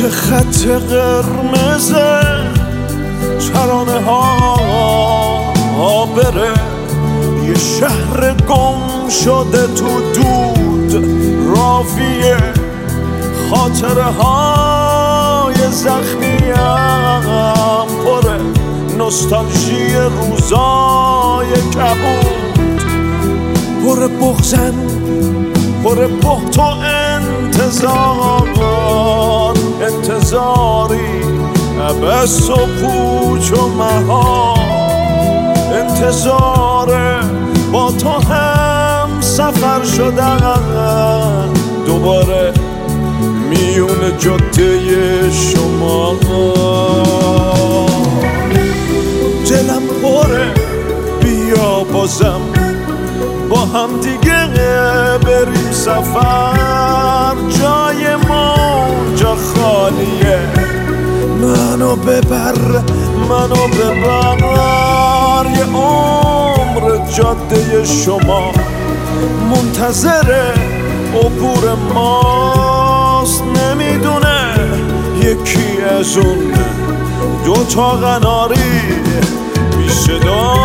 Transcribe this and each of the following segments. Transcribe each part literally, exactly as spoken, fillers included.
که خط قرمزه ترانه ها بره، یه شهر گم شده تو دود رافیه، خاطره های زخمیم پره، نوستالژی روزای کبود، پر بغزن پر بحت و انتظار، انتظاری عبس و پوچ و مهار، انتظار با تو هم سفر شدن دوباره میون جاده شما. دلم پره بیا بازم با هم دیگه بریم سفر، جای ما جا خالیه، منو ببر منو ببر، یه عمر جاده شما منتظر عبور ماست، نمیدونه یکی از اون دوتا قناری بی صدا.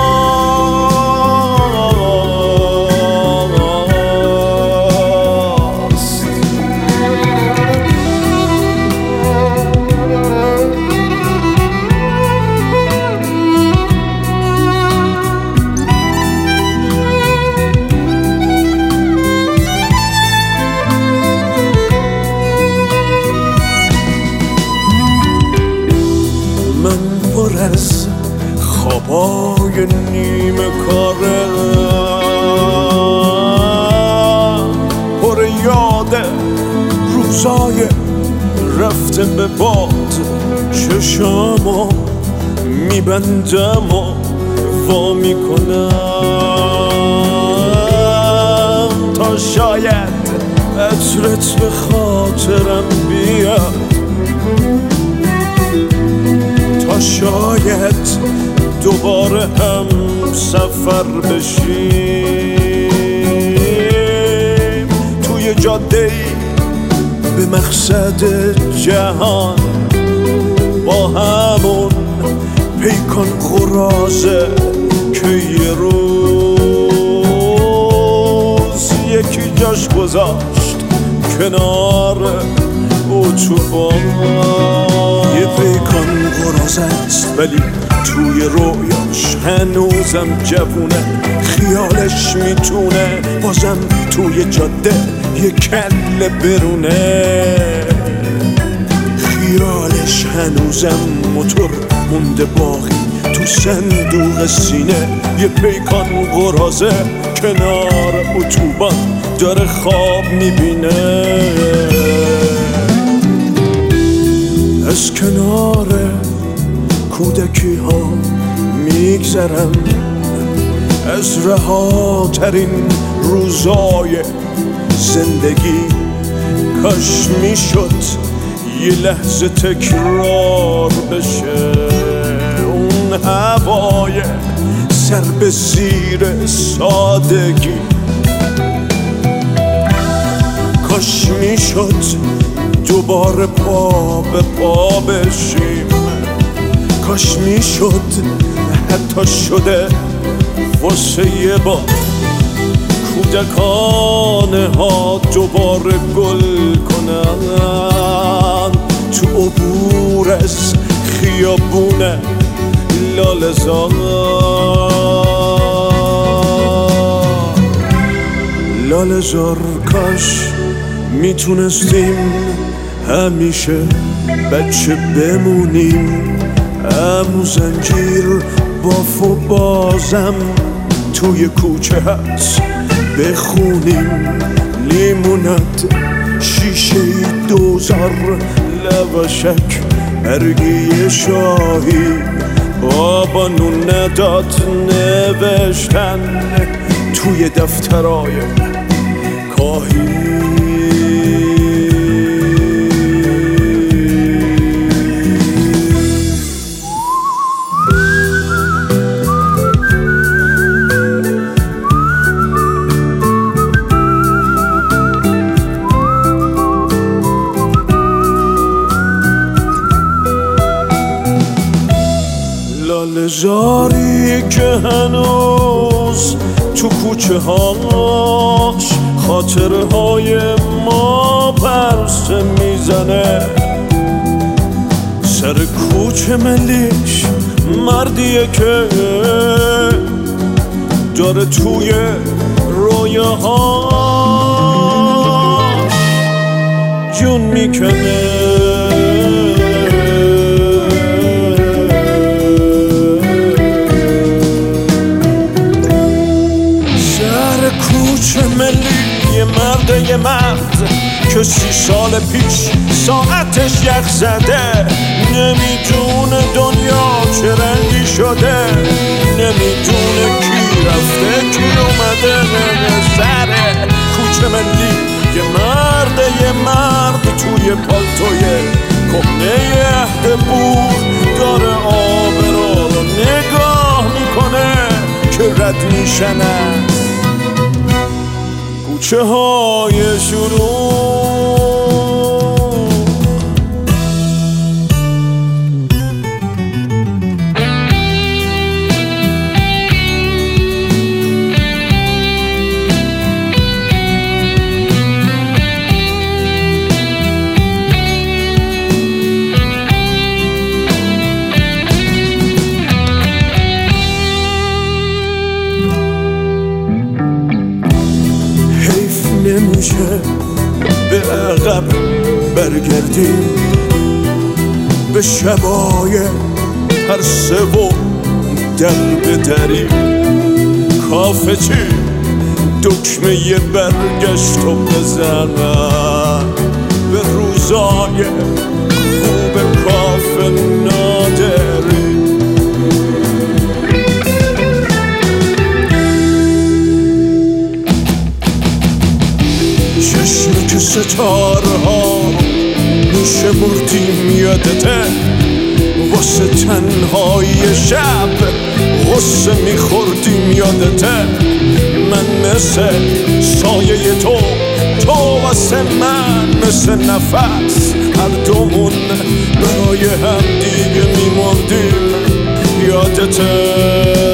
از خوابای نیمه کاره پر یاده روزای رفته به باد، چشامو میبندم و وا میکنم تا شاید عطرت به خاطرم بیاد، شاید دوباره هم سفر بشیم توی جاده‌ای به مقصد جهان، با همون پیکان قرازه که یه روز یکی جاش گذاشت کنار اتوبان. یه پیکان قرازه است ولی توی رویاش هنوزم جوونه، خیالش میتونه بازم توی جاده یه کله برونه، خیالش هنوزم موتور مونده باقی تو صندوق سینه، یه پیکان قرازه کنار اتوبان داره خواب میبینه. از کنار کودکی ها میگذرم، از رهاترین روزای زندگی، کاش میشد یه لحظه تکرار بشه اون هوای سر به زیر سادگی، کاش میشد دوباره پا به پا بشیم، کاش میشد حتی شده واسه یه بار کودکانه ها دوباره گل کنن تو عبور از خیابون لاله‌زار. لاله‌زار کاش میتونستیم همیشه بچه بمونیم، عمو زنجیر باف و بازم توی کوچه هست بخونیم، لیمونات شیشه دوزار لواشک برگی شاهی، بابا نون نداد نوشتن توی دفترای کاهی. بزاری که هنوز تو کوچه هاش خاطرهای ما پرسه میزنه. سر کوچه ملیش مردیه که داره توی رویه هاش جون میکنه. سر کوچه ملی یه مرد یه مرد که سی سال پیش ساعتش یخ زده، نمیدونه دنیا چه رنگی شده، نمیدونه کی رفته کی اومده. سر کوچه ملی یه مرد یه مرد توی پالتوی کهنه عهد بور داره آبرا رو نگاه میکنه که رد میشن از کوچه های شروع. نمیشه به عقب برگردیم، به شبای پرسه و در بدریم. کافه چی دکمه ی برگشت و بزنم به روزای خوب کافه نادری. چشم که ستارها میشه مردیم یادته، واسه تنهای شب غصه میخوردیم یادته. من مثل سایه تو، تو واسه من مثل نفس، هر دومون برای هم دیگه میمردیم یادته.